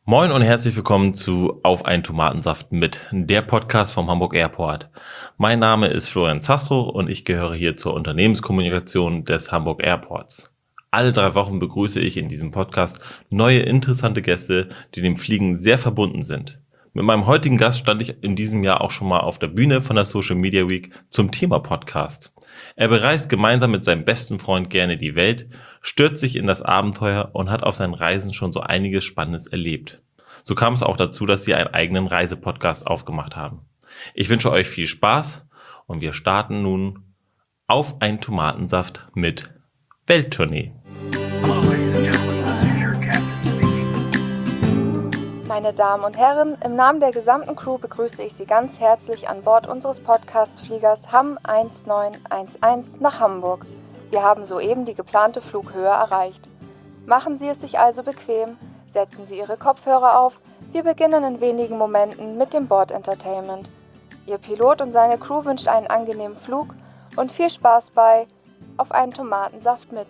Moin und herzlich willkommen zu Auf einen Tomatensaft mit, der Podcast vom Hamburg Airport. Mein Name ist Florian Zastrow und ich gehöre hier zur Unternehmenskommunikation des Hamburg Airports. Alle 3 Wochen begrüße ich in diesem Podcast neue interessante Gäste, die dem Fliegen sehr verbunden sind. Mit meinem heutigen Gast stand ich in diesem Jahr auch schon mal auf der Bühne von der Social Media Week zum Thema Podcast. Er bereist gemeinsam mit seinem besten Freund gerne die Welt, stürzt sich in das Abenteuer und hat auf seinen Reisen schon so einiges Spannendes erlebt. So kam es auch dazu, dass sie einen eigenen Reisepodcast aufgemacht haben. Ich wünsche euch viel Spaß und wir starten nun auf einen Tomatensaft mit Welttournee. Meine Damen und Herren, im Namen der gesamten Crew begrüße ich Sie ganz herzlich an Bord unseres Podcast-Fliegers HAM 1911 nach Hamburg. Wir haben soeben die geplante Flughöhe erreicht. Machen Sie es sich also bequem, setzen Sie Ihre Kopfhörer auf. Wir beginnen in wenigen Momenten mit dem Bord-Entertainment. Ihr Pilot und seine Crew wünscht einen angenehmen Flug und viel Spaß bei Auf einen Tomatensaft mit.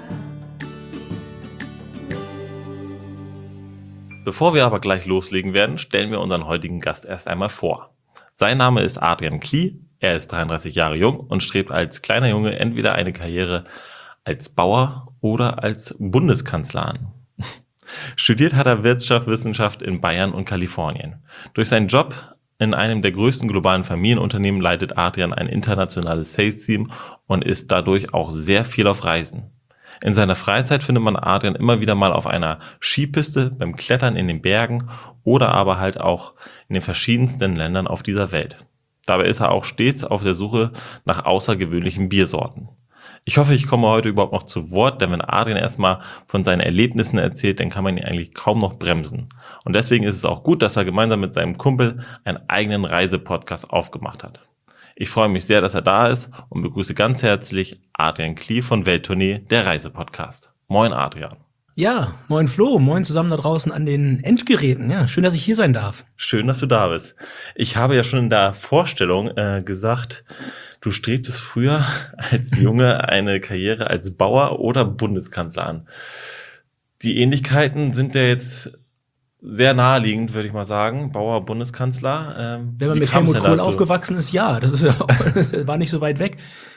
Bevor wir aber gleich loslegen werden, stellen wir unseren heutigen Gast erst einmal vor. Sein Name ist Adrian Klee, er ist 33 Jahre jung und strebt als kleiner Junge entweder eine Karriere als Bauer oder als Bundeskanzler an. Studiert hat er Wirtschaftswissenschaft in Bayern und Kalifornien. Durch seinen Job in einem der größten globalen Familienunternehmen leitet Adrian ein internationales Sales-Team und ist dadurch auch sehr viel auf Reisen. In seiner Freizeit findet man Adrian immer wieder mal auf einer Skipiste, beim Klettern in den Bergen oder aber halt auch in den verschiedensten Ländern auf dieser Welt. Dabei ist er auch stets auf der Suche nach außergewöhnlichen Biersorten. Ich hoffe, ich komme heute überhaupt noch zu Wort, denn wenn Adrian erstmal von seinen Erlebnissen erzählt, dann kann man ihn eigentlich kaum noch bremsen. Und deswegen ist es auch gut, dass er gemeinsam mit seinem Kumpel einen eigenen Reisepodcast aufgemacht hat. Ich freue mich sehr, dass er da ist und begrüße ganz herzlich Adrian Klee von Welttournee, der Reisepodcast. Moin Adrian. Ja, moin Flo, moin zusammen da draußen an den Endgeräten. Ja, schön, dass ich hier sein darf. Schön, dass du da bist. Ich habe ja schon in der Vorstellung gesagt, du strebtest früher als Junge eine Karriere als Bauer oder Bundeskanzler an. Die Ähnlichkeiten sind ja jetzt sehr naheliegend, würde ich mal sagen. Bauer, Bundeskanzler. Wenn man mit Helmut Kohl aufgewachsen ist, ja, das ist ja auch, das war nicht so weit weg.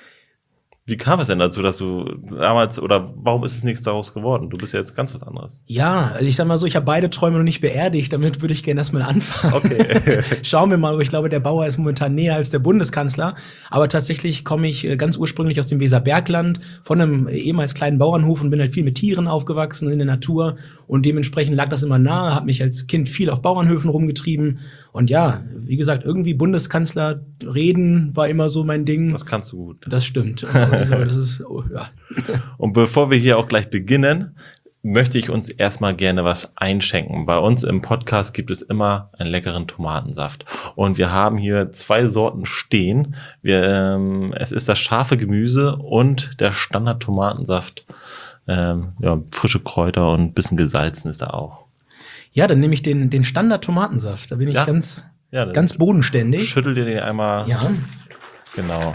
Wie kam es denn dazu, dass du damals, oder warum ist es nichts daraus geworden? Du bist ja jetzt ganz was anderes. Ja, also ich sag mal so, ich habe beide Träume noch nicht beerdigt, damit würde ich gerne erstmal anfangen. Okay. Schauen wir mal, aber ich glaube, der Bauer ist momentan näher als der Bundeskanzler. Aber tatsächlich komme ich ganz ursprünglich aus dem Weserbergland, von einem ehemals kleinen Bauernhof und bin halt viel mit Tieren aufgewachsen in der Natur. Und dementsprechend lag das immer nahe, habe mich als Kind viel auf Bauernhöfen rumgetrieben. Und ja, wie gesagt, irgendwie Bundeskanzler reden war immer so mein Ding. Das kannst du gut. Das stimmt. Also, das ist, ja. Und bevor wir hier auch gleich beginnen, möchte ich uns erstmal gerne was einschenken. Bei uns im Podcast gibt es immer einen leckeren Tomatensaft. Und wir haben hier 2 Sorten stehen. Es ist das scharfe Gemüse und der Standard-Tomatensaft. Frische Kräuter und ein bisschen gesalzen ist da auch. Ja, dann nehme ich den Standard-Tomatensaft. Da bin ich ganz bodenständig. Schüttel dir den einmal. Ja. Genau.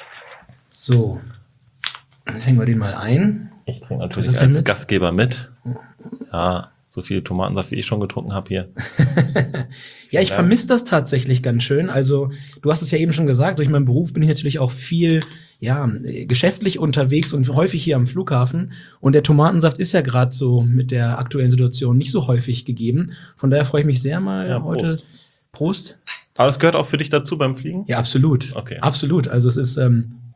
So. Dann hängen wir den mal ein. Ich trinke natürlich als Gastgeber mit. Ja, so viel Tomatensaft, wie ich schon getrunken habe hier. Ja, ich vermisse das tatsächlich ganz schön. Also, du hast es ja eben schon gesagt, durch meinen Beruf bin ich natürlich auch viel geschäftlich unterwegs und häufig hier am Flughafen. Und der Tomatensaft ist ja gerade so mit der aktuellen Situation nicht so häufig gegeben. Von daher freue ich mich sehr mal heute. Prost. Aber das gehört auch für dich dazu beim Fliegen? Ja, absolut. Okay. Absolut. Also es ist,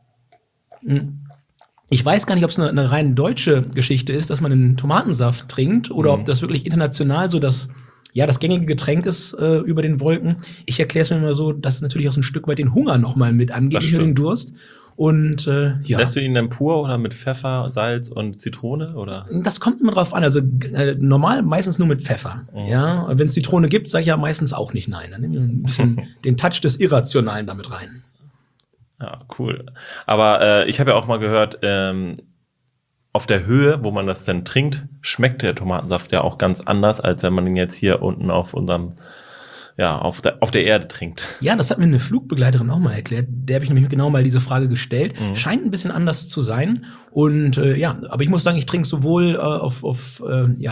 ich weiß gar nicht, ob es eine rein deutsche Geschichte ist, dass man einen Tomatensaft trinkt oder ob das wirklich international so das gängige Getränk ist über den Wolken. Ich erkläre es mir immer so, dass es natürlich auch so ein Stück weit den Hunger noch mal mit angeht, nicht nur den Durst. Und Lässt du ihn dann pur oder mit Pfeffer, Salz und Zitrone? Oder? Das kommt immer drauf an. Also normal meistens nur mit Pfeffer. Ja, wenn es Zitrone gibt, sage ich ja meistens auch nicht nein. Dann nehme ich ein bisschen den Touch des Irrationalen damit rein. Ja, cool. Aber ich habe ja auch mal gehört, auf der Höhe, wo man das dann trinkt, schmeckt der Tomatensaft ja auch ganz anders, als wenn man ihn jetzt hier unten auf unserem auf der Erde trinkt. Ja, das hat mir eine Flugbegleiterin auch mal erklärt. Der habe ich nämlich genau mal diese Frage gestellt. Scheint ein bisschen anders zu sein. Und aber ich muss sagen, ich trinke sowohl auf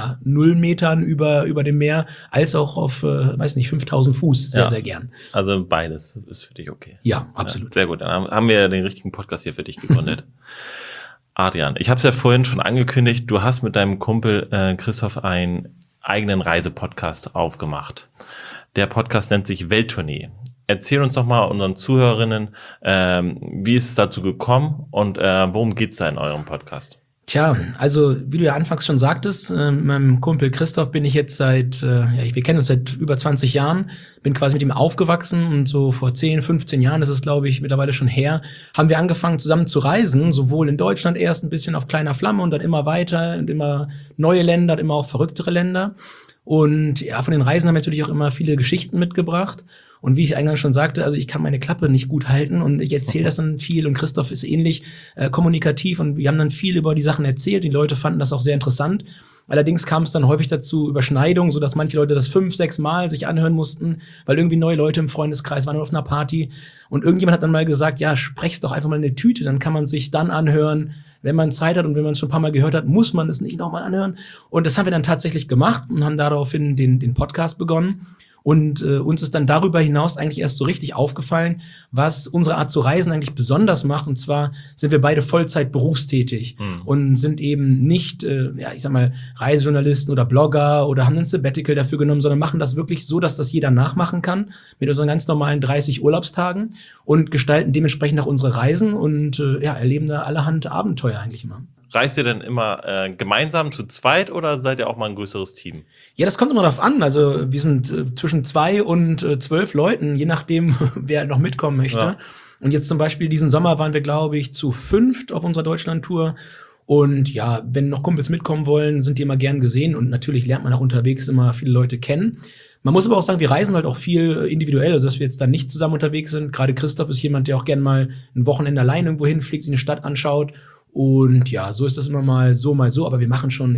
0 Metern über dem Meer als auch auf, 5000 Fuß sehr gern. Also beides ist für dich okay. Ja, absolut. Ja, sehr gut, dann haben wir den richtigen Podcast hier für dich gegründet. Adrian, ich habe es ja vorhin schon angekündigt, du hast mit deinem Kumpel Christoph einen eigenen Reisepodcast aufgemacht. Der Podcast nennt sich Welttournee. Erzähl uns doch mal unseren Zuhörerinnen, wie ist es dazu gekommen und worum geht's da in eurem Podcast? Tja, also wie du ja anfangs schon sagtest, mit meinem Kumpel Christoph bin ich jetzt wir kennen uns seit über 20 Jahren, bin quasi mit ihm aufgewachsen und so vor 10, 15 Jahren, das ist glaube ich mittlerweile schon her, haben wir angefangen zusammen zu reisen, sowohl in Deutschland erst ein bisschen auf kleiner Flamme und dann immer weiter und immer neue Länder und immer auch verrücktere Länder. Und ja, von den Reisen haben wir natürlich auch immer viele Geschichten mitgebracht. Und wie ich eingangs schon sagte, also ich kann meine Klappe nicht gut halten und ich erzähle das dann viel und Christoph ist ähnlich kommunikativ und wir haben dann viel über die Sachen erzählt. Die Leute fanden das auch sehr interessant. Allerdings kam es dann häufig dazu Überschneidungen, sodass manche Leute das 5, 6 Mal sich anhören mussten, weil irgendwie neue Leute im Freundeskreis waren auf einer Party. Und irgendjemand hat dann mal gesagt, ja, sprech's doch einfach mal in eine Tüte, dann kann man sich dann anhören, wenn man Zeit hat und wenn man es schon ein paar Mal gehört hat, muss man es nicht nochmal anhören. Und das haben wir dann tatsächlich gemacht und haben daraufhin den Podcast begonnen. Und uns ist dann darüber hinaus eigentlich erst so richtig aufgefallen, was unsere Art zu reisen eigentlich besonders macht. Und zwar sind wir beide Vollzeit berufstätig und sind eben nicht, Reisejournalisten oder Blogger oder haben ein Sabbatical dafür genommen, sondern machen das wirklich so, dass das jeder nachmachen kann mit unseren ganz normalen 30 Urlaubstagen und gestalten dementsprechend auch unsere Reisen und erleben da allerhand Abenteuer eigentlich immer. Reist ihr denn immer gemeinsam zu zweit oder seid ihr auch mal ein größeres Team? Ja, das kommt immer darauf an. Also wir sind zwischen 2 und 12 Leuten, je nachdem, wer noch mitkommen möchte. Ja. Und jetzt zum Beispiel diesen Sommer waren wir, glaube ich, zu 5 auf unserer Deutschland-Tour. Und ja, wenn noch Kumpels mitkommen wollen, sind die immer gern gesehen. Und natürlich lernt man auch unterwegs immer viele Leute kennen. Man muss aber auch sagen, wir reisen halt auch viel individuell, also dass wir jetzt da nicht zusammen unterwegs sind. Gerade Christoph ist jemand, der auch gern mal ein Wochenende allein irgendwo hinfliegt, sich eine Stadt anschaut. Und ja, so ist das immer mal so, aber wir machen schon,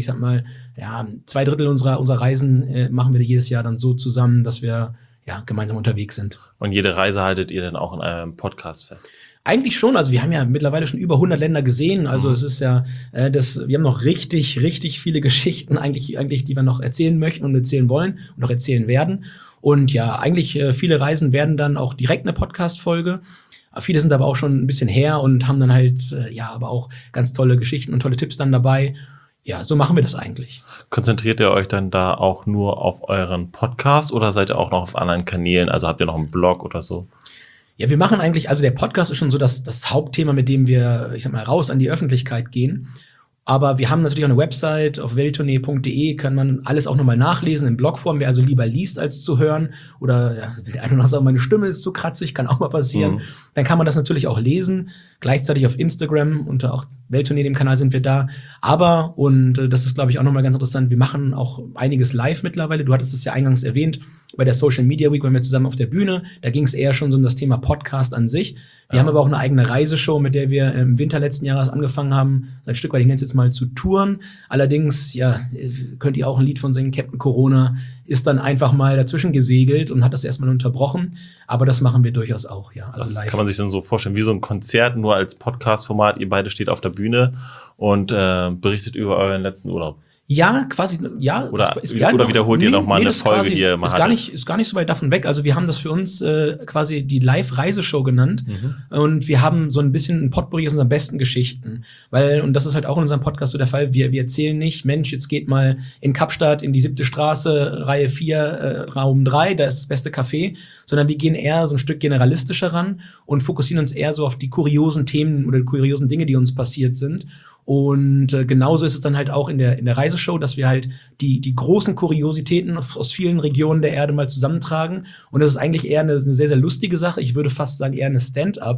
2/3 unserer Reisen machen wir jedes Jahr dann so zusammen, dass wir gemeinsam unterwegs sind. Und jede Reise haltet ihr dann auch in einem Podcast fest? Eigentlich schon, also wir haben ja mittlerweile schon über 100 Länder gesehen, also es ist ja, wir haben noch richtig viele Geschichten eigentlich, die wir noch erzählen möchten und erzählen wollen und auch erzählen werden. Und ja, eigentlich viele Reisen werden dann auch direkt eine Podcast-Folge. Viele sind aber auch schon ein bisschen her und haben dann halt, aber auch ganz tolle Geschichten und tolle Tipps dann dabei. Ja, so machen wir das eigentlich. Konzentriert ihr euch dann da auch nur auf euren Podcast oder seid ihr auch noch auf anderen Kanälen? Also habt ihr noch einen Blog oder so? Ja, wir machen eigentlich, also der Podcast ist schon so das Hauptthema, mit dem wir, raus an die Öffentlichkeit gehen. Aber wir haben natürlich auch eine Website, auf welttournee.de kann man alles auch nochmal nachlesen in Blogform, wer also lieber liest als zu hören. Oder der eine oder andere sagt, meine Stimme ist zu kratzig, kann auch mal passieren. Dann kann man das natürlich auch lesen. Gleichzeitig auf Instagram, unter auch Welttournee, dem Kanal sind wir da. Aber, und das ist, glaube ich, auch nochmal ganz interessant, wir machen auch einiges live mittlerweile. Du hattest es ja eingangs erwähnt, bei der Social Media Week waren wir zusammen auf der Bühne. Da ging es eher schon so um das Thema Podcast an sich. Wir haben aber auch eine eigene Reiseshow, mit der wir im Winter letzten Jahres angefangen haben, ein Stück weit, ich nenne es jetzt mal, zu touren. Allerdings, könnt ihr auch ein Lied von singen, Captain Corona ist dann einfach mal dazwischen gesegelt und hat das erstmal unterbrochen. Aber das machen wir durchaus auch, ja. Also das live. Kann man sich dann so vorstellen, wie so ein Konzert, nur als Podcast-Format. Ihr beide steht auf der Bühne und berichtet über euren letzten Urlaub. Ja, quasi, ja. Oder wiederholt ihr noch mal eine Folge, die ihr mal hattet? Ist gar nicht so weit davon weg. Also wir haben das für uns quasi die Live-Reiseshow genannt. Und wir haben so ein bisschen ein Potpourri aus unseren besten Geschichten. Und das ist halt auch in unserem Podcast so der Fall, wir erzählen nicht, Mensch, jetzt geht mal in Kapstadt in die 7. Straße, Reihe 4, Raum 3, da ist das beste Café. Sondern wir gehen eher so ein Stück generalistischer ran und fokussieren uns eher so auf die kuriosen Themen oder die kuriosen Dinge, die uns passiert sind. Und genauso ist es dann halt auch in der Reiseshow, dass wir halt die großen Kuriositäten aus vielen Regionen der Erde mal zusammentragen. Und das ist eigentlich eher eine sehr, sehr lustige Sache. Ich würde fast sagen, eher eine Stand-up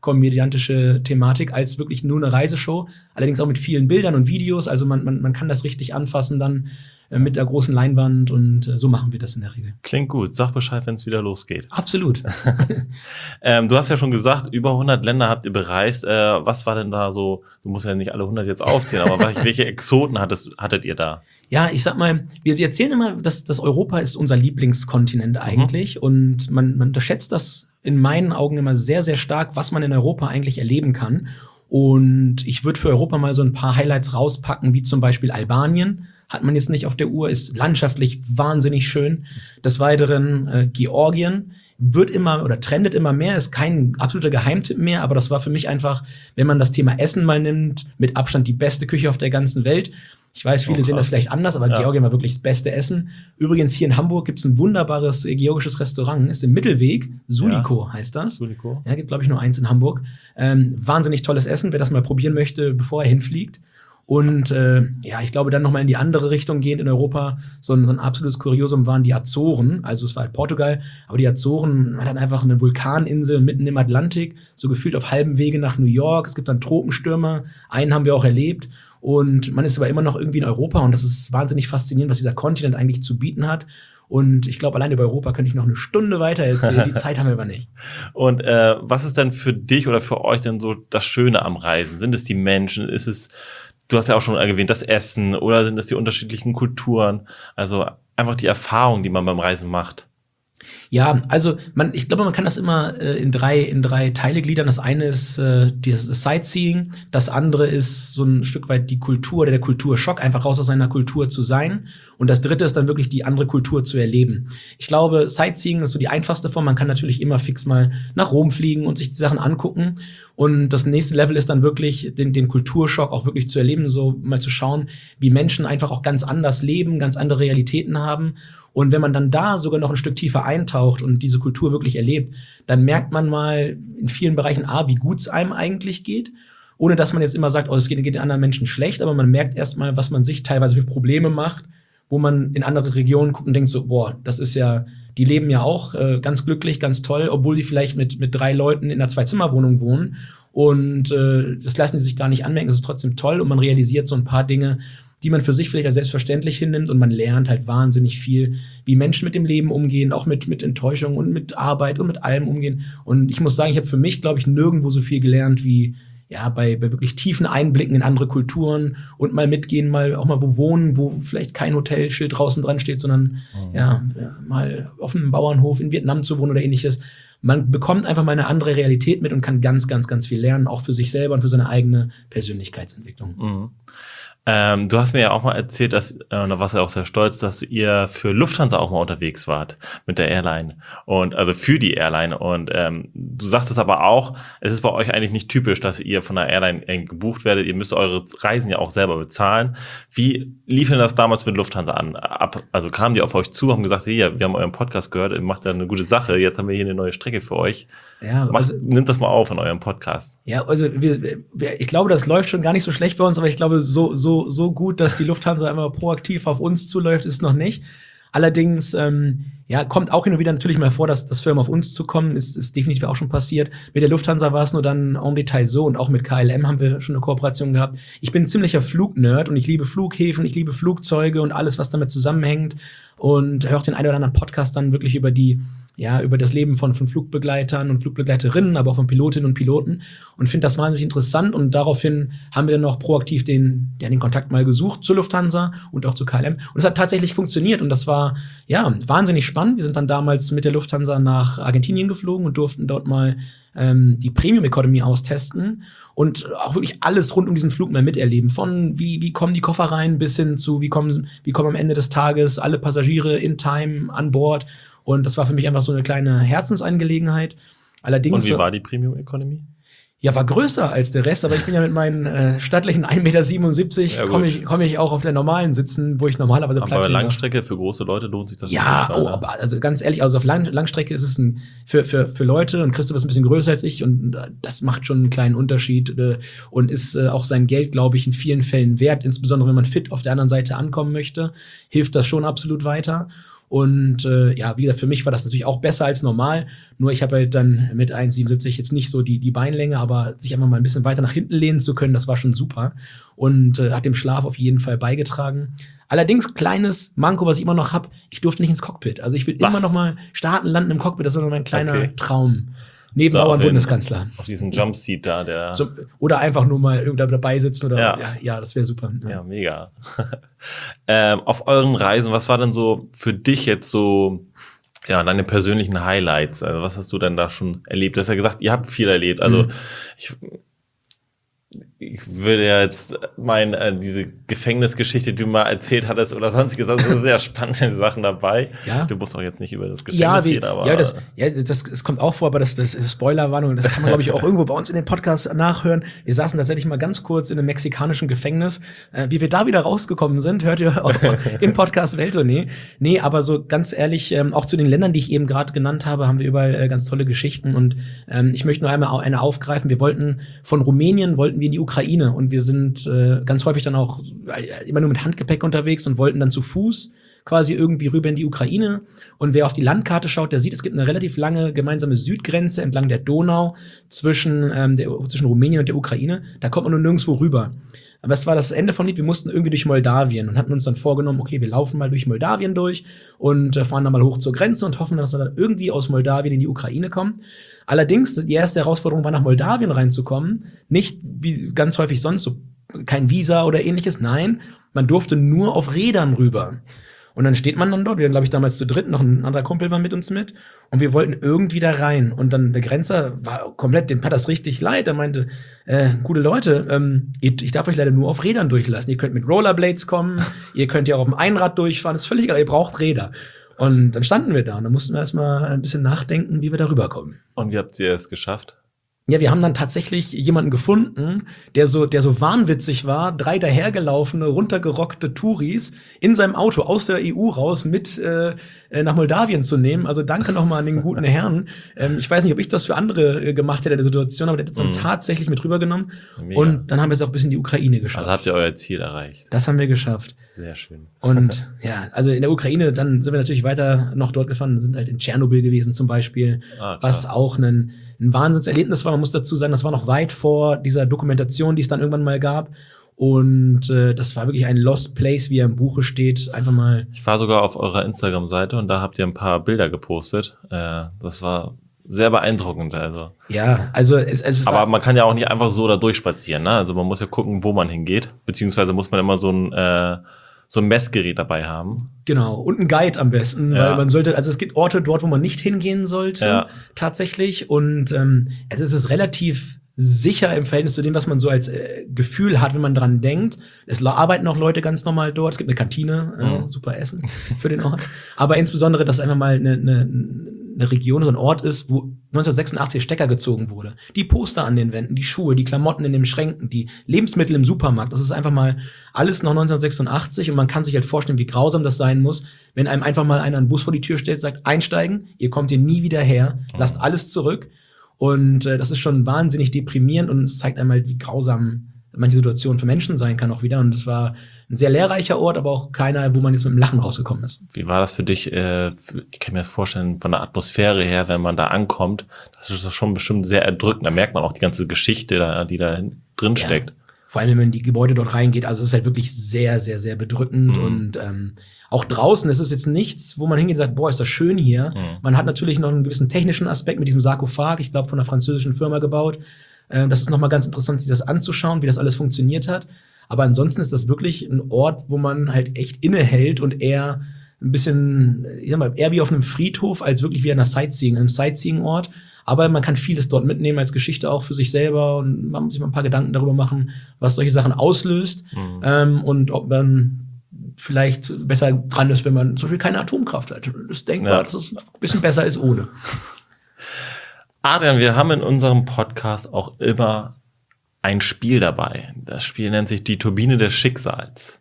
komödiantische Thematik als wirklich nur eine Reiseshow. Allerdings auch mit vielen Bildern und Videos. Also man kann das richtig anfassen dann mit der großen Leinwand und so machen wir das in der Regel. Klingt gut. Sag Bescheid, wenn es wieder losgeht. Absolut. Du hast ja schon gesagt, über 100 Länder habt ihr bereist. Was war denn da so, du musst ja nicht alle 100 jetzt aufzählen, aber welche Exoten hattet ihr da? Ja, ich sag mal, wir erzählen immer, dass Europa ist unser Lieblingskontinent eigentlich und man unterschätzt das in meinen Augen immer sehr, sehr stark, was man in Europa eigentlich erleben kann. Und ich würde für Europa mal so ein paar Highlights rauspacken, wie zum Beispiel Albanien. Hat man jetzt nicht auf der Uhr, ist landschaftlich wahnsinnig schön. Des Weiteren Georgien wird immer oder trendet immer mehr, ist kein absoluter Geheimtipp mehr, aber das war für mich einfach, wenn man das Thema Essen mal nimmt, mit Abstand die beste Küche auf der ganzen Welt. Ich weiß, viele sehen das vielleicht anders, aber Georgien war wirklich das beste Essen. Übrigens, hier in Hamburg gibt es ein wunderbares georgisches Restaurant, ist im Mittelweg, Suliko heißt das. Suliko. Ja, gibt, glaube ich, nur eins in Hamburg. Wahnsinnig tolles Essen, wer das mal probieren möchte, bevor er hinfliegt. Und ich glaube, dann nochmal in die andere Richtung gehend in Europa, so ein absolutes Kuriosum waren die Azoren. Also es war halt Portugal, aber die Azoren war dann einfach eine Vulkaninsel mitten im Atlantik, so gefühlt auf halbem Wege nach New York. Es gibt dann Tropenstürme, einen haben wir auch erlebt. Und man ist aber immer noch irgendwie in Europa und das ist wahnsinnig faszinierend, was dieser Kontinent eigentlich zu bieten hat. Und ich glaube, allein über Europa könnte ich noch eine Stunde weiter erzählen. Die Zeit haben wir aber nicht. Und was ist denn für dich oder für euch denn so das Schöne am Reisen? Sind es die Menschen? Ist es, du hast ja auch schon erwähnt, das Essen oder sind es die unterschiedlichen Kulturen? Also einfach die Erfahrung, die man beim Reisen macht. Ja, also ich glaube, man kann das immer in drei Teile gliedern. Das eine ist dieses Sightseeing, das andere ist so ein Stück weit die Kultur oder der Kulturschock, einfach raus aus seiner Kultur zu sein. Und das dritte ist dann wirklich die andere Kultur zu erleben. Ich glaube, Sightseeing ist so die einfachste Form. Man kann natürlich immer fix mal nach Rom fliegen und sich die Sachen angucken. Und das nächste Level ist dann wirklich, den Kulturschock auch wirklich zu erleben, so mal zu schauen, wie Menschen einfach auch ganz anders leben, ganz andere Realitäten haben. Und wenn man dann da sogar noch ein Stück tiefer eintaucht und diese Kultur wirklich erlebt, dann merkt man mal in vielen Bereichen, wie gut es einem eigentlich geht. Ohne dass man jetzt immer sagt, es geht den anderen Menschen schlecht, aber man merkt erstmal, was man sich teilweise für Probleme macht, wo man in andere Regionen guckt und denkt so, das ist ja, die leben ja auch ganz glücklich, ganz toll, obwohl die vielleicht mit 3 Leuten in einer 2-Zimmer-Wohnung wohnen. Und das lassen sie sich gar nicht anmerken, das ist trotzdem toll und man realisiert so ein paar Dinge, die man für sich vielleicht als selbstverständlich hinnimmt und man lernt halt wahnsinnig viel, wie Menschen mit dem Leben umgehen, auch mit Enttäuschung und mit Arbeit und mit allem umgehen. Und ich muss sagen, ich habe für mich, glaube ich, nirgendwo so viel gelernt wie bei wirklich tiefen Einblicken in andere Kulturen und mal mitgehen, auch mal wo wohnen, wo vielleicht kein Hotelschild draußen dran steht, sondern mal auf einem Bauernhof in Vietnam zu wohnen oder ähnliches. Man bekommt einfach mal eine andere Realität mit und kann ganz, ganz, ganz viel lernen, auch für sich selber und für seine eigene Persönlichkeitsentwicklung. Mhm. Du hast mir ja auch mal erzählt, da warst du ja auch sehr stolz, dass ihr für Lufthansa auch mal unterwegs wart mit der Airline und also für die Airline und du sagtest aber auch, es ist bei euch eigentlich nicht typisch, dass ihr von der Airline gebucht werdet, ihr müsst eure Reisen ja auch selber bezahlen. Wie lief denn das damals mit Lufthansa ab? Also kamen die auf euch zu, haben gesagt, hier, wir haben euren Podcast gehört, ihr macht ja eine gute Sache, jetzt haben wir hier eine neue Strecke für euch. Ja, nimmt das mal auf in eurem Podcast. Ja, also ich glaube, das läuft schon gar nicht so schlecht bei uns, aber ich glaube, so gut, dass die Lufthansa immer proaktiv auf uns zuläuft, ist es noch nicht. Allerdings, kommt auch hin und wieder natürlich mal vor, dass Firmen auf uns zukommen, ist definitiv auch schon passiert. Mit der Lufthansa war es nur dann en Detail so und auch mit KLM haben wir schon eine Kooperation gehabt. Ich bin ein ziemlicher Flugnerd und ich liebe Flughäfen, ich liebe Flugzeuge und alles, was damit zusammenhängt und höre auch den einen oder anderen Podcast dann wirklich über das Leben von Flugbegleitern und Flugbegleiterinnen, aber auch von Pilotinnen und Piloten und finde das wahnsinnig interessant und daraufhin haben wir dann noch proaktiv den Kontakt mal gesucht zur Lufthansa und auch zu KLM und es hat tatsächlich funktioniert und das war wahnsinnig spannend. Wir sind dann damals mit der Lufthansa nach Argentinien geflogen und durften dort mal die Premium Economy austesten und auch wirklich alles rund um diesen Flug mal miterleben. Von wie kommen die Koffer rein bis hin zu wie kommen am Ende des Tages alle Passagiere in Time an Bord. Und das war für mich einfach so eine kleine Herzensangelegenheit. Allerdings, und wie war die Premium Economy? Ja, war größer als der Rest, aber ich bin ja mit meinen stattlichen 1,77 Meter komm ich auch auf der normalen sitzen, wo ich normalerweise Platz habe. Aber bei Langstrecke für große Leute lohnt sich das nicht. Aber also ganz ehrlich, also auf Langstrecke ist es für Leute, und Christoph ist ein bisschen größer als ich und das macht schon einen kleinen Unterschied und ist auch sein Geld, glaube ich, in vielen Fällen wert, insbesondere wenn man fit auf der anderen Seite ankommen möchte, hilft das schon absolut weiter. Und ja, wie gesagt, für mich war das natürlich auch besser als normal. Nur ich habe halt dann mit 1,77 jetzt nicht so die Beinlänge, aber sich einfach mal ein bisschen weiter nach hinten lehnen zu können, das war schon super. Und hat dem Schlaf auf jeden Fall beigetragen. Allerdings, kleines Manko, was ich immer noch habe, ich durfte nicht ins Cockpit. Also ich will immer noch mal starten, landen im Cockpit, das ist noch mein kleiner Traum. Neben So, Bauernbundeskanzler. Auf diesen Jumpseat da, der. Oder einfach nur mal irgendwie dabei sitzen oder ja, das wäre super. Ja, mega. Auf euren Reisen, was war denn so für dich jetzt so, ja, deine persönlichen Highlights? Also was hast du denn da schon erlebt? Du hast ja gesagt, ihr habt viel erlebt. Also ich würde ja jetzt diese Gefängnisgeschichte, die du mal erzählt hattest oder sonstiges, also sehr spannende Sachen dabei. Ja. Du musst auch jetzt nicht über das Gefängnis reden, aber. Ja, das kommt auch vor, aber das ist Spoilerwarnung, das kann man, glaube ich, auch irgendwo bei uns in den Podcast nachhören. Wir saßen tatsächlich mal ganz kurz in einem mexikanischen Gefängnis. Wie wir da wieder rausgekommen sind, hört ihr auch im Podcast Welttournee. Nee, aber so ganz ehrlich, auch zu den Ländern, die ich eben gerade genannt habe, haben wir überall ganz tolle Geschichten. Und ich möchte nur einmal eine aufgreifen. Von Rumänien wollten wir in die Ukraine und wir sind ganz häufig dann auch immer nur mit Handgepäck unterwegs und wollten dann zu Fuß quasi irgendwie rüber in die Ukraine. Und wer auf die Landkarte schaut, der sieht, es gibt eine relativ lange gemeinsame Südgrenze entlang der Donau zwischen Rumänien und der Ukraine. Da kommt man nur nirgendwo rüber. Aber es war das Ende vom Lied, wir mussten irgendwie durch Moldawien und hatten uns dann vorgenommen, okay, wir laufen mal durch Moldawien durch und fahren dann mal hoch zur Grenze und hoffen, dass wir dann irgendwie aus Moldawien in die Ukraine kommen. Allerdings, die erste Herausforderung war, nach Moldawien reinzukommen. Nicht wie ganz häufig sonst, so kein Visa oder ähnliches. Nein, man durfte nur auf Rädern rüber. Und dann steht man dann dort, wir waren, glaube ich, damals zu dritt, noch ein anderer Kumpel war mit uns mit. Und wir wollten irgendwie da rein. Und dann der Grenzer war komplett, dem tat das richtig leid. Er meinte, gute Leute, ich darf euch leider nur auf Rädern durchlassen. Ihr könnt mit Rollerblades kommen, ihr könnt ja auch auf dem Einrad durchfahren, ist völlig egal, ihr braucht Räder. Und dann standen wir da und dann mussten wir erstmal ein bisschen nachdenken, wie wir da rüberkommen. Und wie habt ihr es geschafft? Ja, wir haben dann tatsächlich jemanden gefunden, der so wahnwitzig war, 3 dahergelaufene, runtergerockte Touris in seinem Auto aus der EU raus mit nach Moldawien zu nehmen. Also danke nochmal an den guten Herrn. Ich weiß nicht, ob ich das für andere gemacht hätte in der Situation, aber der hat es dann tatsächlich mit rübergenommen. Mega. Und dann haben wir es auch bis in die Ukraine geschafft. Also habt ihr euer Ziel erreicht. Das haben wir geschafft. Sehr schön. Und ja, also in der Ukraine, dann sind wir natürlich weiter noch dort gefahren, sind halt in Tschernobyl gewesen zum Beispiel, was auch ein Wahnsinnserlebnis war. Man muss dazu sagen, das war noch weit vor dieser Dokumentation, die es dann irgendwann mal gab. Und das war wirklich ein Lost Place, wie er im Buche steht. Einfach mal. Ich war sogar auf eurer Instagram-Seite und da habt ihr ein paar Bilder gepostet. Das war sehr beeindruckend. Also. Ja, also es aber man kann ja auch nicht einfach so da durchspazieren. Ne? Also man muss ja gucken, wo man hingeht. Beziehungsweise muss man immer so ein Messgerät dabei haben. Genau, und ein Guide am besten, weil man sollte, also es gibt Orte dort, wo man nicht hingehen sollte, tatsächlich. Und es ist relativ sicher im Verhältnis zu dem, was man so als Gefühl hat, wenn man dran denkt. Es arbeiten auch Leute ganz normal dort. Es gibt eine Kantine, super Essen für den Ort. Aber insbesondere, dass es einfach mal eine Region, so ein Ort ist, wo 1986 Stecker gezogen wurde. Die Poster an den Wänden, die Schuhe, die Klamotten in den Schränken, die Lebensmittel im Supermarkt. Das ist einfach mal alles noch 1986 und man kann sich halt vorstellen, wie grausam das sein muss, wenn einem einfach mal einer einen Bus vor die Tür stellt, sagt, einsteigen, ihr kommt hier nie wieder her, lasst alles zurück. Und das ist schon wahnsinnig deprimierend und es zeigt einmal, wie grausam manche Situation für Menschen sein kann auch wieder. Und es war ein sehr lehrreicher Ort, aber auch keiner, wo man jetzt mit dem Lachen rausgekommen ist. Wie war das für dich? Ich kann mir das vorstellen, von der Atmosphäre her, wenn man da ankommt, das ist schon bestimmt sehr erdrückend. Da merkt man auch die ganze Geschichte, die da drin steckt. Vor allem, wenn man in die Gebäude dort reingeht. Also es ist halt wirklich sehr, sehr, sehr bedrückend. Und auch draußen ist es jetzt nichts, wo man hingeht und sagt, boah, ist das schön hier. Man hat natürlich noch einen gewissen technischen Aspekt mit diesem Sarkophag, ich glaube, von einer französischen Firma gebaut. Das ist nochmal ganz interessant, sich das anzuschauen, wie das alles funktioniert hat. Aber ansonsten ist das wirklich ein Ort, wo man halt echt innehält und eher ein bisschen, ich sag mal, eher wie auf einem Friedhof, als wirklich wie einem Sightseeing-Ort. Aber man kann vieles dort mitnehmen als Geschichte auch für sich selber und man muss sich mal ein paar Gedanken darüber machen, was solche Sachen auslöst und ob man vielleicht besser dran ist, wenn man zum Beispiel keine Atomkraft hat. Das ist denkbar, dass es ein bisschen besser ist ohne. Adrian, wir haben in unserem Podcast auch immer ein Spiel dabei. Das Spiel nennt sich die Turbine des Schicksals.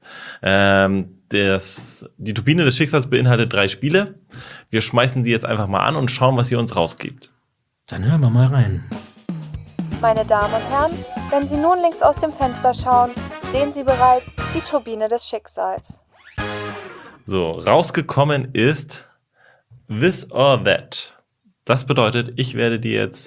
Die Turbine des Schicksals beinhaltet 3 Spiele. Wir schmeißen sie jetzt einfach mal an und schauen, was sie uns rausgibt. Dann hören wir mal rein. Meine Damen und Herren, wenn Sie nun links aus dem Fenster schauen, sehen Sie bereits die Turbine des Schicksals. So, rausgekommen ist This or That. Das bedeutet, ich werde dir jetzt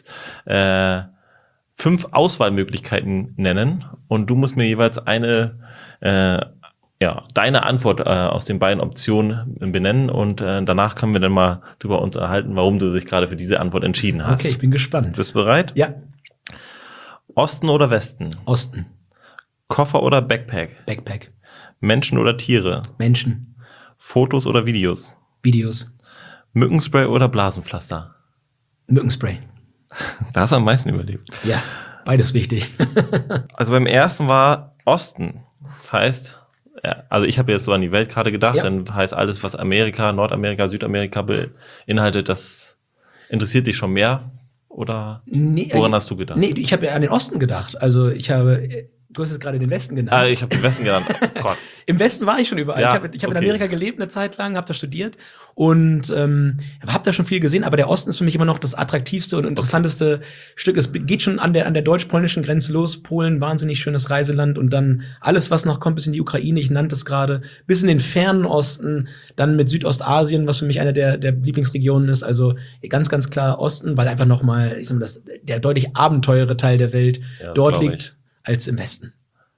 5 Auswahlmöglichkeiten nennen und du musst mir jeweils eine, deine Antwort aus den beiden Optionen benennen und danach können wir dann mal drüber uns unterhalten, warum du dich gerade für diese Antwort entschieden hast. Okay, ich bin gespannt. Bist du bereit? Ja. Osten oder Westen? Osten. Koffer oder Backpack? Backpack. Menschen oder Tiere? Menschen. Fotos oder Videos? Videos. Mückenspray oder Blasenpflaster? Mückenspray. Da hast du am meisten überlebt. Ja, beides wichtig. Also beim ersten war Osten. Das heißt, also ich habe jetzt so an die Weltkarte gedacht, Ja. dann heißt alles, was Amerika, Nordamerika, Südamerika beinhaltet, das interessiert dich schon mehr? Oder woran hast du gedacht? Nee, ich habe ja an den Osten gedacht. Also du hast jetzt gerade den Westen genannt. Ich habe den Westen genannt. Oh Gott. Im Westen war ich schon überall. Ja, Ich hab in okay. Amerika gelebt eine Zeit lang, habe da studiert und habe da schon viel gesehen. Aber der Osten ist für mich immer noch das attraktivste und interessanteste Stück. Es geht schon an der deutsch-polnischen Grenze los. Polen, wahnsinnig schönes Reiseland und dann alles, was noch kommt, bis in die Ukraine. Ich nannte es gerade, bis in den fernen Osten. Dann mit Südostasien, was für mich eine der Lieblingsregionen ist. Also ganz, ganz klar Osten, weil einfach noch mal, ich sag mal, der deutlich abenteuere Teil der Welt Ja, das dort glaub liegt als im Westen.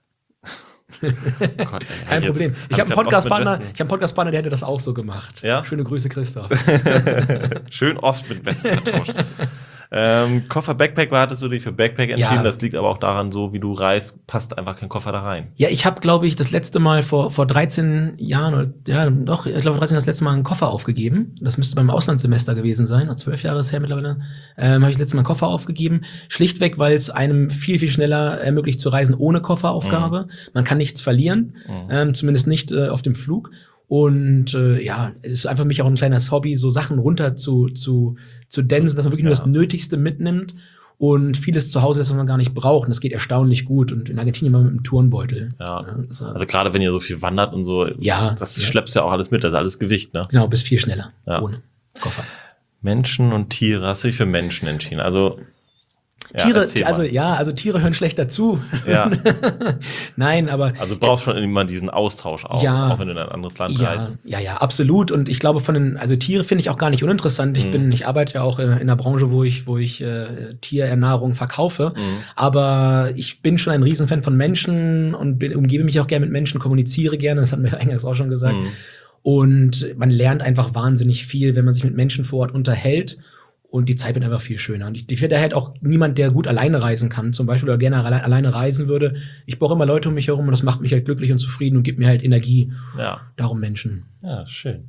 Gott, Kein Problem. Ich habe einen grad Podcast-Partner, der hätte das auch so gemacht. Ja? Schöne Grüße, Christoph. Schön Ost mit Westen vertauscht. Koffer Backpack, hattest du dich für Backpack entschieden? Ja. Das liegt aber auch daran, so wie du reist, passt einfach kein Koffer da rein. Ja, ich habe, glaube ich, das letzte Mal vor 13 Jahren, oder, ja, doch, ich glaube, 13 das letzte Mal einen Koffer aufgegeben. Das müsste beim Auslandssemester gewesen sein, oder 12 Jahre ist her mittlerweile. Habe ich das letzte Mal einen Koffer aufgegeben. Schlichtweg, weil es einem viel, viel schneller ermöglicht zu reisen ohne Kofferaufgabe. Man kann nichts verlieren, zumindest nicht auf dem Flug. Und es ist einfach für mich auch ein kleines Hobby, so Sachen runter zu densen, dass man wirklich nur das Nötigste mitnimmt und vieles zu Hause ist, was man gar nicht braucht. Und das geht erstaunlich gut. Und in Argentinien war man mit einem Turnbeutel. Ja. Das war, Also gerade wenn ihr so viel wandert und so, das schleppst ja auch alles mit, das ist alles Gewicht, ne? genau, bis viel schneller ohne Koffer. Menschen und Tiere, hast du dich für Menschen entschieden? Also Tiere, erzähl mal. also Tiere hören schlecht dazu. Ja. Nein, aber Also du brauchst schon immer diesen Austausch auch, auch wenn du in ein anderes Land reist. Ja, absolut. Und ich glaube, also Tiere finde ich auch gar nicht uninteressant. Ich arbeite ja auch in einer Branche, wo ich Tierernährung verkaufe. Aber ich bin schon ein Riesenfan von Menschen und umgebe mich auch gerne mit Menschen, kommuniziere gerne. Das hatten wir eingangs auch schon gesagt. Und man lernt einfach wahnsinnig viel, wenn man sich mit Menschen vor Ort unterhält. Und die Zeit wird einfach viel schöner. Und ich werde halt auch niemand, der gut alleine reisen kann, zum Beispiel, oder gerne alleine reisen würde. Ich brauche immer Leute um mich herum und das macht mich halt glücklich und zufrieden und gibt mir halt Energie. Ja. Darum Menschen. Ja, schön.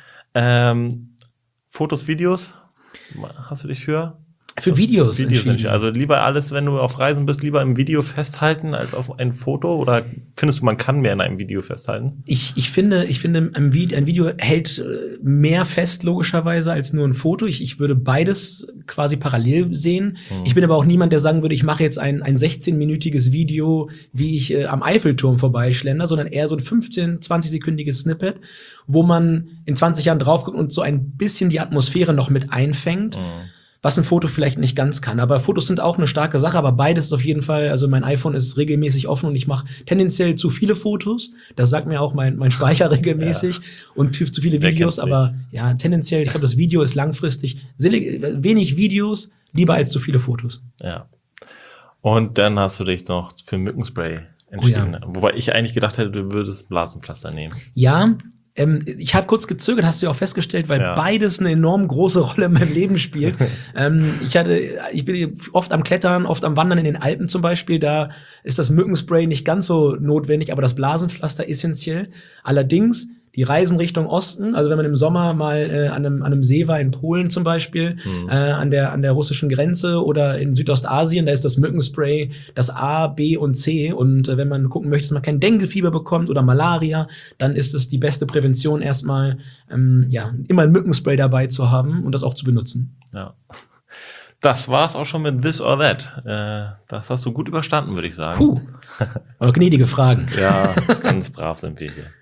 Fotos, Videos, hast du dich für? Für Videos entschieden. Also lieber alles, wenn du auf Reisen bist, lieber im Video festhalten als auf ein Foto? Oder findest du, man kann mehr in einem Video festhalten? Ich finde, ein Video hält mehr fest, logischerweise, als nur ein Foto. Ich würde beides quasi parallel sehen. Ich bin aber auch niemand, der sagen würde, ich mache jetzt ein 16-minütiges Video, wie ich am Eiffelturm vorbeischlender, sondern eher so ein 15-, 20-sekündiges Snippet, wo man in 20 Jahren drauf guckt und so ein bisschen die Atmosphäre noch mit einfängt. Was ein Foto vielleicht nicht ganz kann. Aber Fotos sind auch eine starke Sache, aber beides ist auf jeden Fall, also mein iPhone ist regelmäßig offen und ich mache tendenziell zu viele Fotos. Das sagt mir auch mein Speicher regelmäßig und zu viele Videos, aber ja, tendenziell, ich glaube, das Video ist langfristig wenig Videos, lieber als zu viele Fotos. Ja. Und dann hast du dich noch für Mückenspray entschieden. Wobei ich eigentlich gedacht hätte, du würdest Blasenpflaster nehmen. Ja, ich habe kurz gezögert, hast du ja auch festgestellt, weil beides eine enorm große Rolle in meinem Leben spielt. Ich bin oft am Klettern, oft am Wandern in den Alpen zum Beispiel. Da ist das Mückenspray nicht ganz so notwendig, aber das Blasenpflaster essentiell. Allerdings die Reisen Richtung Osten, also wenn man im Sommer mal an einem See war, in Polen zum Beispiel, an der russischen Grenze oder in Südostasien, da ist das Mückenspray das A, B und C. Und wenn man gucken möchte, dass man kein Denguefieber bekommt oder Malaria, dann ist es die beste Prävention erstmal, immer ein Mückenspray dabei zu haben und das auch zu benutzen. Ja. Das war's auch schon mit This or That. Das hast du gut überstanden, würde ich sagen. Puh, aber gnädige Fragen. Ja, ganz brav sind wir hier.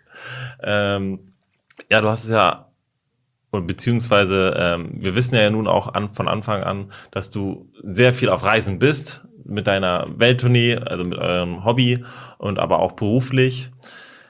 Du hast es ja, beziehungsweise wir wissen ja nun auch von Anfang an, dass du sehr viel auf Reisen bist mit deiner Welttournee, also mit eurem Hobby und aber auch beruflich.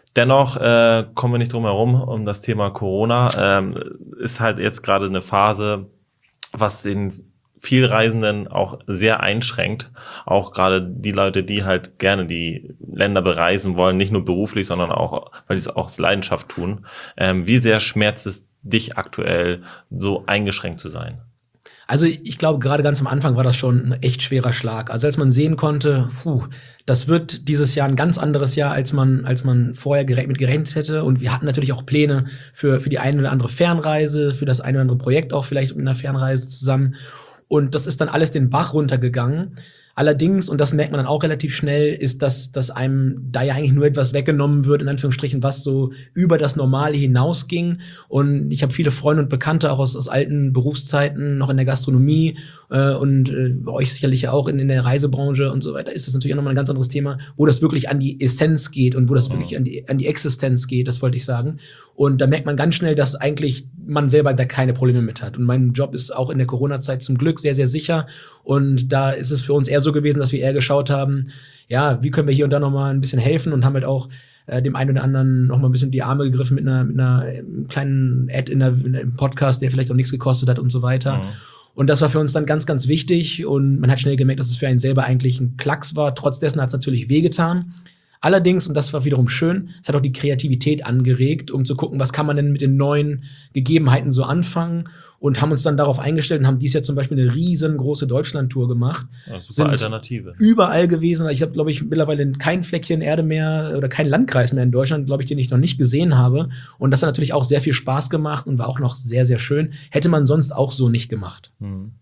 Dennoch kommen wir nicht drum herum um das Thema Corona. Ist halt jetzt gerade eine Phase, was den Vielreisenden auch sehr einschränkt. Auch gerade die Leute, die halt gerne die Länder bereisen wollen, nicht nur beruflich, sondern auch, weil sie es auch aus Leidenschaft tun. Wie sehr schmerzt es dich aktuell, so eingeschränkt zu sein? Also ich glaube, gerade ganz am Anfang war das schon ein echt schwerer Schlag. Also als man sehen konnte, das wird dieses Jahr ein ganz anderes Jahr, als man vorher mit gerechnet hätte. Und wir hatten natürlich auch Pläne für die eine oder andere Fernreise, für das eine oder andere Projekt auch vielleicht mit einer Fernreise zusammen. Und das ist dann alles den Bach runtergegangen. Allerdings, und das merkt man dann auch relativ schnell, ist, dass einem da ja eigentlich nur etwas weggenommen wird, in Anführungsstrichen, was so über das Normale hinausging. Und ich habe viele Freunde und Bekannte auch aus alten Berufszeiten, noch in der Gastronomie und bei euch sicherlich auch in der Reisebranche und so weiter, ist das natürlich auch nochmal ein ganz anderes Thema, wo das wirklich an die Essenz geht und wo das wirklich an die Existenz geht, das wollte ich sagen. Und da merkt man ganz schnell, dass eigentlich man selber da keine Probleme mit hat. Und mein Job ist auch in der Corona-Zeit zum Glück sehr, sehr sicher. Und da ist es für uns eher so gewesen, dass wir eher geschaut haben, ja, wie können wir hier und da noch mal ein bisschen helfen und haben halt auch dem einen oder anderen noch mal ein bisschen die Arme gegriffen mit einer kleinen Ad in einem Podcast, der vielleicht auch nichts gekostet hat und so weiter. Mhm. Und das war für uns dann ganz, ganz wichtig. Und man hat schnell gemerkt, dass es für einen selber eigentlich ein Klacks war. Trotz dessen hat es natürlich wehgetan. Allerdings, und das war wiederum schön, es hat auch die Kreativität angeregt, um zu gucken, was kann man denn mit den neuen Gegebenheiten so anfangen, und haben uns dann darauf eingestellt und haben dieses Jahr zum Beispiel eine riesengroße Deutschland-Tour gemacht. Ja, super Alternative. Überall gewesen. Ich habe, glaube ich, mittlerweile kein Fleckchen Erde mehr oder keinen Landkreis mehr in Deutschland, glaube ich, den ich noch nicht gesehen habe. Und das hat natürlich auch sehr viel Spaß gemacht und war auch noch sehr, sehr schön. Hätte man sonst auch so nicht gemacht.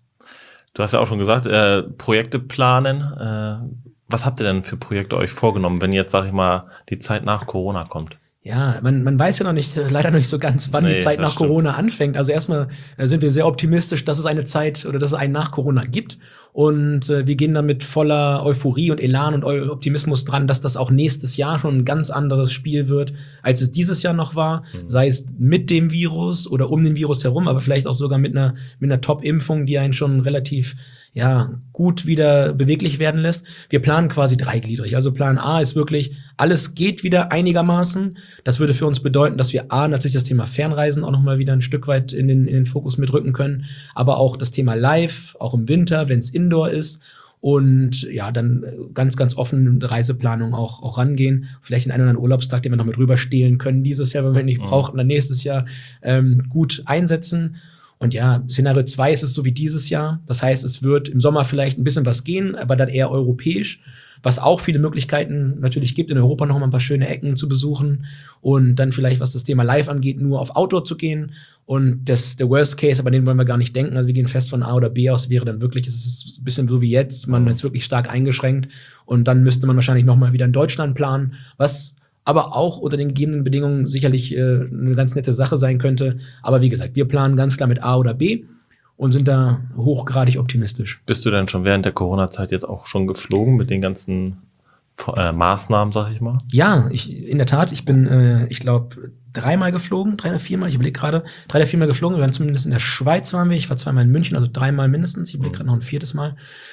Du hast ja auch schon gesagt, Projekte planen. Was habt ihr denn für Projekte euch vorgenommen, wenn jetzt, sag ich mal, die Zeit nach Corona kommt? Ja, man weiß ja noch nicht, leider noch nicht so ganz, wann die Zeit nach Corona anfängt. Also erstmal sind wir sehr optimistisch, dass es eine Zeit oder dass es einen nach Corona gibt. Und wir gehen dann mit voller Euphorie und Elan und Optimismus dran, dass das auch nächstes Jahr schon ein ganz anderes Spiel wird, als es dieses Jahr noch war. Sei es mit dem Virus oder um den Virus herum, aber vielleicht auch sogar mit einer Top-Impfung, die einen schon relativ gut wieder beweglich werden lässt. Wir planen quasi dreigliedrig. Also Plan A ist wirklich, alles geht wieder einigermaßen. Das würde für uns bedeuten, dass wir natürlich das Thema Fernreisen auch noch mal wieder ein Stück weit in den Fokus mitrücken können, aber auch das Thema Live, auch im Winter, wenn es Indoor ist. Und ja, dann ganz, ganz offen Reiseplanung auch rangehen. Vielleicht den einen oder anderen Urlaubstag, den wir noch mit rüber stehlen können dieses Jahr, wenn wir ihn nicht brauchen, dann nächstes Jahr gut einsetzen. Und ja, Szenario 2 ist es so wie dieses Jahr. Das heißt, es wird im Sommer vielleicht ein bisschen was gehen, aber dann eher europäisch. Was auch viele Möglichkeiten natürlich gibt, in Europa noch mal ein paar schöne Ecken zu besuchen. Und dann vielleicht, was das Thema Live angeht, nur auf Outdoor zu gehen. Und der Worst Case, aber den wollen wir gar nicht denken. Also wir gehen fest von A oder B aus, wäre dann wirklich, es ist ein bisschen so wie jetzt, man ist wirklich stark eingeschränkt. Und dann müsste man wahrscheinlich noch mal wieder in Deutschland planen, was aber auch unter den gegebenen Bedingungen sicherlich eine ganz nette Sache sein könnte. Aber wie gesagt, wir planen ganz klar mit A oder B und sind da hochgradig optimistisch. Bist du denn schon während der Corona-Zeit jetzt auch schon geflogen mit den ganzen Maßnahmen, sag ich mal? Ja, in der Tat. Ich bin, ich glaube, 3-mal geflogen, 3 oder 4-mal. Ich überlege gerade, 3 oder 4-mal geflogen. Wir waren zumindest in der Schweiz waren wir. Ich war 2-mal in München, also 3-mal mindestens. Ich überlege gerade noch ein 4. Mal.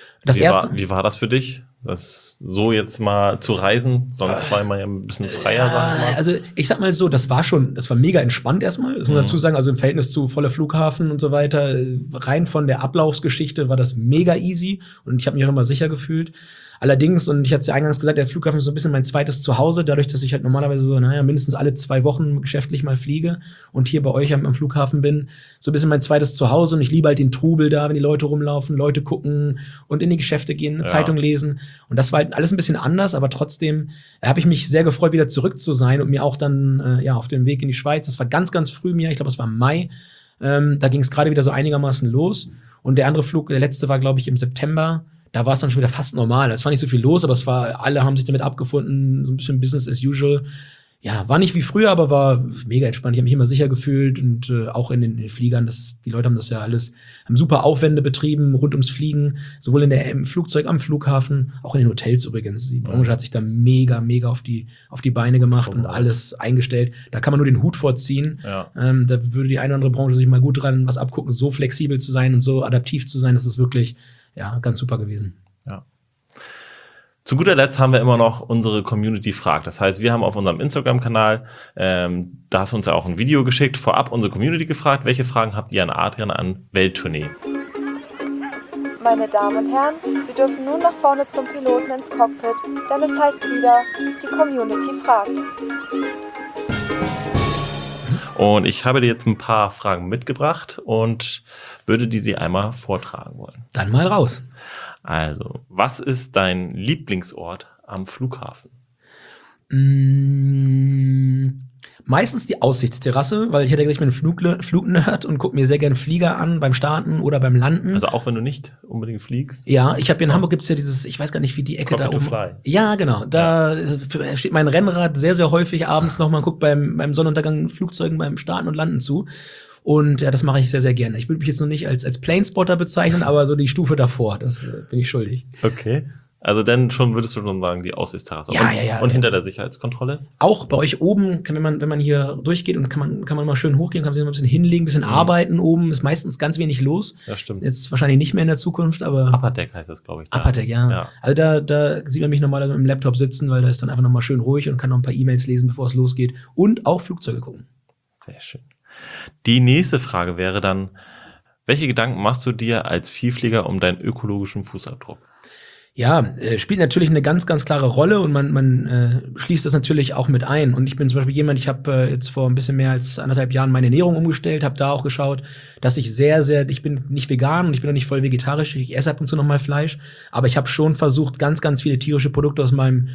Wie war das für dich, das so jetzt mal zu reisen? Sonst war man ja ein bisschen freier, sag ich mal. Also ich sag mal so, das war mega entspannt erstmal. Das muss man dazu sagen, also im Verhältnis zu voller Flughafen und so weiter, rein von der Ablaufsgeschichte war das mega easy und ich habe mich auch immer sicher gefühlt. Allerdings, und ich hatte es ja eingangs gesagt, der Flughafen ist so ein bisschen mein zweites Zuhause, dadurch, dass ich halt normalerweise so, mindestens alle 2 Wochen geschäftlich mal fliege und hier bei euch am Flughafen bin, so ein bisschen mein zweites Zuhause und ich liebe halt den Trubel da, wenn die Leute rumlaufen, Leute gucken und in die Geschäfte gehen, eine Zeitung lesen und das war halt alles ein bisschen anders, aber trotzdem habe ich mich sehr gefreut, wieder zurück zu sein und mir auch dann, auf dem Weg in die Schweiz, das war ganz, ganz früh im Jahr, ich glaube, es war im Mai, da ging es gerade wieder so einigermaßen los und der andere Flug, der letzte war, glaube ich, im September. Da war es dann schon wieder fast normal. Es war nicht so viel los, aber alle haben sich damit abgefunden, so ein bisschen Business as usual. Ja, war nicht wie früher, aber war mega entspannt. Ich habe mich immer sicher gefühlt und auch in den Fliegern, die Leute haben das ja alles, haben super Aufwände betrieben rund ums Fliegen, sowohl im Flugzeug, am Flughafen, auch in den Hotels übrigens. Die Branche hat sich da mega, mega auf die Beine gemacht und alles eingestellt. Da kann man nur den Hut vorziehen. Ja. Da würde die eine oder andere Branche sich mal gut dran was abgucken, so flexibel zu sein und so adaptiv zu sein. Das ist wirklich ganz super gewesen. Ja. Zu guter Letzt haben wir immer noch unsere Community fragt. Das heißt, wir haben auf unserem Instagram-Kanal, da hast du uns ja auch ein Video geschickt, vorab unsere Community gefragt, welche Fragen habt ihr an Adrian an Welttournee? Meine Damen und Herren, Sie dürfen nun nach vorne zum Piloten ins Cockpit, denn es heißt wieder, die Community fragt. Und ich habe dir jetzt ein paar Fragen mitgebracht und würde die einmal vortragen wollen. Dann mal raus. Also, was ist dein Lieblingsort am Flughafen? Meistens die Aussichtsterrasse, weil ich hätte gesagt, ich bin ein Flugnerd und gucke mir sehr gerne Flieger an beim Starten oder beim Landen. Also auch wenn du nicht unbedingt fliegst? Ja, ich habe hier in Hamburg gibt's ja dieses, ich weiß gar nicht, wie die Ecke Coffee da to oben. Fly. Ja, genau. Da steht mein Rennrad sehr, sehr häufig abends noch mal und guckt beim Sonnenuntergang Flugzeugen beim Starten und Landen zu. Und ja, das mache ich sehr, sehr gerne. Ich würde mich jetzt noch nicht als Planespotter bezeichnen, aber so die Stufe davor, das bin ich schuldig. Okay. Also dann würdest du schon sagen, die Aussichtsterrasse. Ja. Und hinter der Sicherheitskontrolle? Auch bei euch oben, wenn man hier durchgeht und kann man mal schön hochgehen, kann man sich mal ein bisschen hinlegen, ein bisschen arbeiten oben, ist meistens ganz wenig los. Ja, stimmt. Jetzt wahrscheinlich nicht mehr in der Zukunft, aber Upper Deck heißt das, glaube ich. Upper Deck, ja. Also da sieht man mich normalerweise mit dem Laptop sitzen, weil da ist dann einfach nochmal schön ruhig und kann noch ein paar E-Mails lesen, bevor es losgeht. Und auch Flugzeuge gucken. Sehr schön. Die nächste Frage wäre dann, welche Gedanken machst du dir als Vielflieger um deinen ökologischen Fußabdruck? Ja, spielt natürlich eine ganz, ganz klare Rolle und man schließt das natürlich auch mit ein. Und ich bin zum Beispiel jemand, ich habe jetzt vor ein bisschen mehr als 1,5 Jahren meine Ernährung umgestellt, habe da auch geschaut, dass ich ich bin nicht vegan und ich bin auch nicht voll vegetarisch, ich esse ab und zu noch mal Fleisch, aber ich habe schon versucht, ganz, ganz viele tierische Produkte aus meiner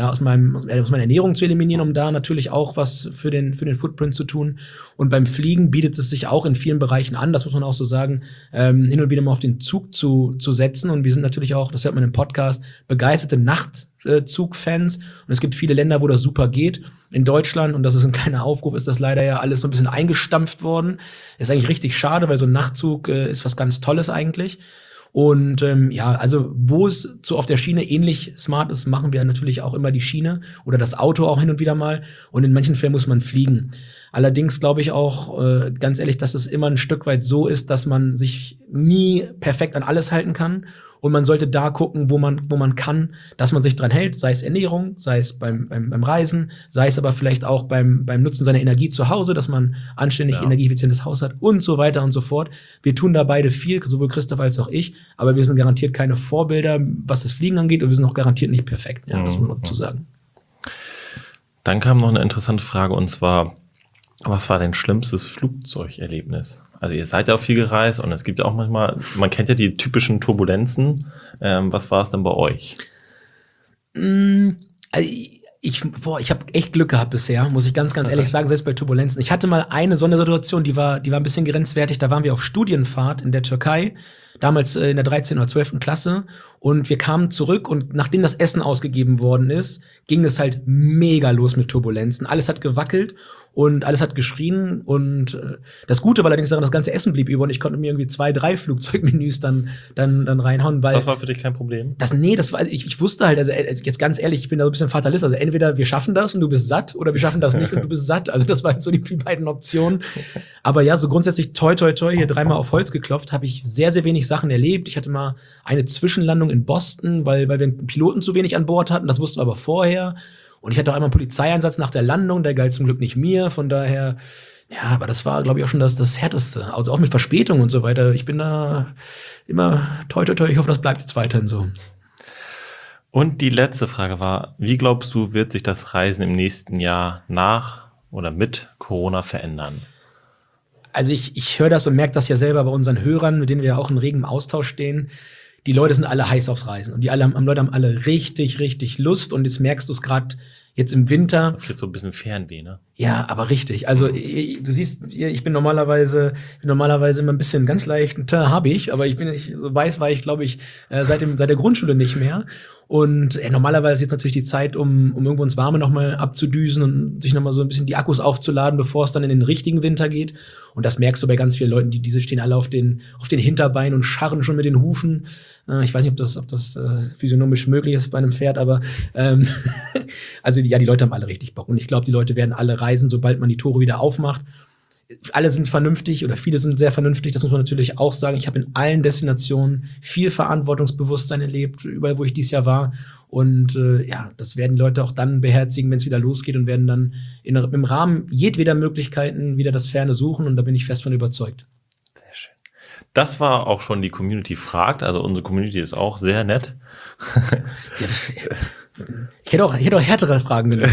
Ernährung zu eliminieren, um da natürlich auch was für den Footprint zu tun. Und beim Fliegen bietet es sich auch in vielen Bereichen an, das muss man auch so sagen, hin und wieder mal auf den Zug zu setzen. Und wir sind natürlich auch, das hört man im Podcast, begeisterte Nachtzugfans. Und es gibt viele Länder, wo das super geht. In Deutschland, und das ist ein kleiner Aufruf, ist das leider ja alles so ein bisschen eingestampft worden. Ist eigentlich richtig schade, weil so ein Nachtzug ist was ganz Tolles eigentlich. Und also wo es so auf der Schiene ähnlich smart ist, machen wir natürlich auch immer die Schiene oder das Auto auch hin und wieder mal. Und in manchen Fällen muss man fliegen. Allerdings glaube ich auch, ganz ehrlich, dass es immer ein Stück weit so ist, dass man sich nie perfekt an alles halten kann. Und man sollte da gucken, wo man kann, dass man sich dran hält, sei es Ernährung, sei es beim Reisen, sei es aber vielleicht auch beim Nutzen seiner Energie zu Hause, dass man anständig energieeffizientes Haus hat und so weiter und so fort. Wir tun da beide viel, sowohl Christoph als auch ich, aber wir sind garantiert keine Vorbilder, was das Fliegen angeht, und wir sind auch garantiert nicht perfekt, ja, das muss man dazu sagen. Dann kam noch eine interessante Frage, und zwar, was war dein schlimmstes Flugzeugerlebnis? Also ihr seid ja auch viel gereist und es gibt ja auch manchmal, man kennt ja die typischen Turbulenzen. Was war es denn bei euch? Also ich habe echt Glück gehabt bisher, muss ich ganz, ganz ehrlich sagen, selbst bei Turbulenzen. Ich hatte mal eine Sondersituation, die war ein bisschen grenzwertig. Da waren wir auf Studienfahrt in der Türkei, damals in der 13. oder 12. Klasse. Und wir kamen zurück und nachdem das Essen ausgegeben worden ist, ging es halt mega los mit Turbulenzen. Alles hat gewackelt und alles hat geschrien. Und das Gute war allerdings daran, das ganze Essen blieb über und ich konnte mir irgendwie 2, 3 Flugzeugmenüs dann reinhauen. Weil das war für dich kein Problem? Ich wusste halt, also jetzt ganz ehrlich, ich bin da so ein bisschen Fatalist. Also entweder wir schaffen das und du bist satt oder wir schaffen das nicht und du bist satt. Also das waren so die beiden Optionen. Aber ja, so grundsätzlich toi, toi, toi, hier 3-mal auf Holz geklopft, habe ich sehr, sehr wenig Sachen erlebt. Ich hatte mal eine Zwischenlandung in Boston, weil wir einen Piloten zu wenig an Bord hatten. Das wussten wir aber vorher. Und ich hatte auch einmal einen Polizeieinsatz nach der Landung. Der galt zum Glück nicht mir. Von daher, ja, aber das war, glaube ich, auch schon das Härteste. Also auch mit Verspätung und so weiter. Ich bin da immer toi, toi, toi. Ich hoffe, das bleibt jetzt weiterhin so. Und die letzte Frage war, wie glaubst du, wird sich das Reisen im nächsten Jahr nach oder mit Corona verändern? Also ich höre das und merke das ja selber bei unseren Hörern, mit denen wir ja auch in regem Austausch stehen. Die Leute sind alle heiß aufs Reisen und Leute haben alle richtig, richtig Lust und jetzt merkst du es gerade jetzt im Winter. Das ist jetzt so ein bisschen Fernweh, ne? Ja, aber richtig. Also du siehst, ich bin normalerweise immer ein bisschen ganz leicht, habe ich, aber ich bin nicht so weiß, war ich, glaube ich, seit der Grundschule nicht mehr. Und normalerweise ist jetzt natürlich die Zeit, um irgendwo ins Warme nochmal abzudüsen und sich nochmal so ein bisschen die Akkus aufzuladen, bevor es dann in den richtigen Winter geht. Und das merkst du bei ganz vielen Leuten, diese stehen alle auf den Hinterbeinen und scharren schon mit den Hufen. Ich weiß nicht, ob das physiognomisch möglich ist bei einem Pferd, aber also ja, die Leute haben alle richtig Bock. Und ich glaube, die Leute werden alle reisen, sobald man die Tore wieder aufmacht. alle sind vernünftig oder viele sind sehr vernünftig, das muss man natürlich auch sagen. Ich habe in allen Destinationen viel Verantwortungsbewusstsein erlebt, überall, wo ich dieses Jahr war. Und das werden die Leute auch dann beherzigen, wenn es wieder losgeht und werden dann im Rahmen jedweder Möglichkeiten wieder das Ferne suchen. Und da bin ich fest von überzeugt. Sehr schön. Das war auch schon die Community fragt. Also unsere Community ist auch sehr nett. Ich hätte auch härtere Fragen genommen.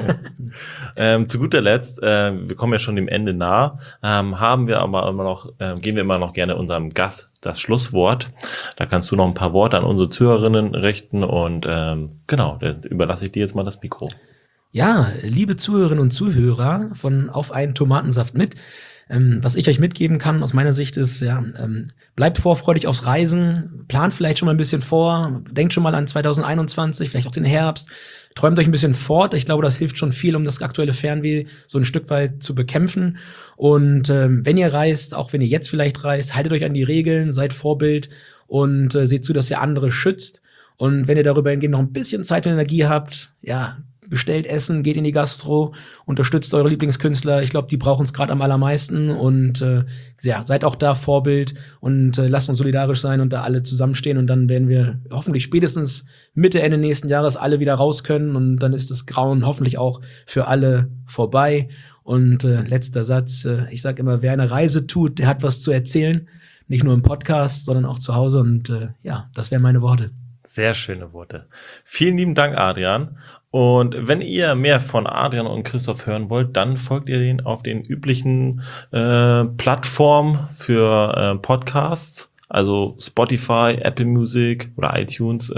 Zu guter Letzt, wir kommen ja schon dem Ende nah, geben wir immer noch gerne unserem Gast das Schlusswort. Da kannst du noch ein paar Worte an unsere Zuhörerinnen richten und genau, dann überlasse ich dir jetzt mal das Mikro. Ja, liebe Zuhörerinnen und Zuhörer von Auf einen Tomatensaft mit. Was ich euch mitgeben kann aus meiner Sicht ist, bleibt vorfreudig aufs Reisen, plant vielleicht schon mal ein bisschen vor, denkt schon mal an 2021, vielleicht auch den Herbst, träumt euch ein bisschen fort. Ich glaube, das hilft schon viel, um das aktuelle Fernweh so ein Stück weit zu bekämpfen. Und wenn ihr reist, auch wenn ihr jetzt vielleicht reist, haltet euch an die Regeln, seid Vorbild und seht zu, dass ihr andere schützt. Und wenn ihr darüber hingehend noch ein bisschen Zeit und Energie habt, bestellt Essen, geht in die Gastro, unterstützt eure Lieblingskünstler. Ich glaube, die brauchen es gerade am allermeisten. Und seid auch da Vorbild und lasst uns solidarisch sein und da alle zusammenstehen. Und dann werden wir hoffentlich spätestens Mitte, Ende nächsten Jahres alle wieder raus können. Und dann ist das Grauen hoffentlich auch für alle vorbei. Und letzter Satz, ich sage immer, wer eine Reise tut, der hat was zu erzählen. Nicht nur im Podcast, sondern auch zu Hause. Und das wären meine Worte. Sehr schöne Worte. Vielen lieben Dank, Adrian. Und wenn ihr mehr von Adrian und Christoph hören wollt, dann folgt ihr denen auf den üblichen Plattformen für Podcasts, also Spotify, Apple Music oder iTunes,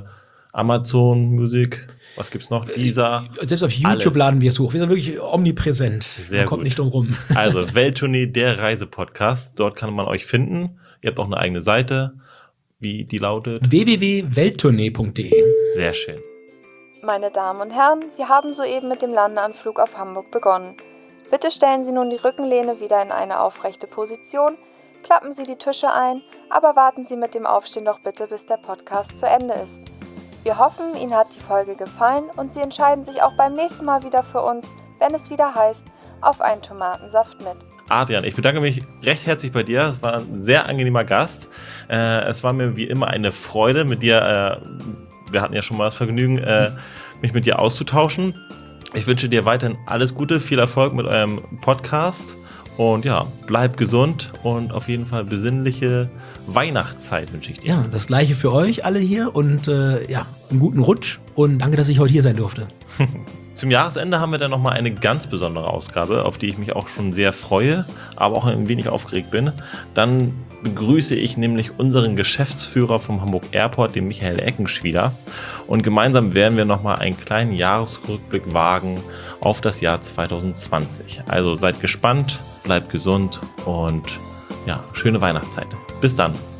Amazon Music. Was gibt's noch? Deezer. Selbst auf YouTube laden wir es hoch. Wir sind wirklich omnipräsent. Man kommt nicht drum rum. Also Welttournee, der Reisepodcast. Dort kann man euch finden. Ihr habt auch eine eigene Seite. Wie die lautet? www.welttournee.de. Sehr schön. Meine Damen und Herren, wir haben soeben mit dem Landeanflug auf Hamburg begonnen. Bitte stellen Sie nun die Rückenlehne wieder in eine aufrechte Position, klappen Sie die Tische ein, aber warten Sie mit dem Aufstehen doch bitte, bis der Podcast zu Ende ist. Wir hoffen, Ihnen hat die Folge gefallen und Sie entscheiden sich auch beim nächsten Mal wieder für uns, wenn es wieder heißt, auf einen Tomatensaft mit. Adrian, ich bedanke mich recht herzlich bei dir. Es war ein sehr angenehmer Gast. Es war mir wie immer eine Freude, mit dir, wir hatten ja schon mal das Vergnügen, mich mit dir auszutauschen. Ich wünsche dir weiterhin alles Gute, viel Erfolg mit eurem Podcast und bleib gesund und auf jeden Fall besinnliche Weihnachtszeit wünsche ich dir. Ja, das Gleiche für euch alle hier und einen guten Rutsch und danke, dass ich heute hier sein durfte. Zum Jahresende haben wir dann nochmal eine ganz besondere Ausgabe, auf die ich mich auch schon sehr freue, aber auch ein wenig aufgeregt bin. Dann begrüße ich nämlich unseren Geschäftsführer vom Hamburg Airport, den Michael Eckenschwiler. Und gemeinsam werden wir nochmal einen kleinen Jahresrückblick wagen auf das Jahr 2020. Also seid gespannt, bleibt gesund und schöne Weihnachtszeit. Bis dann.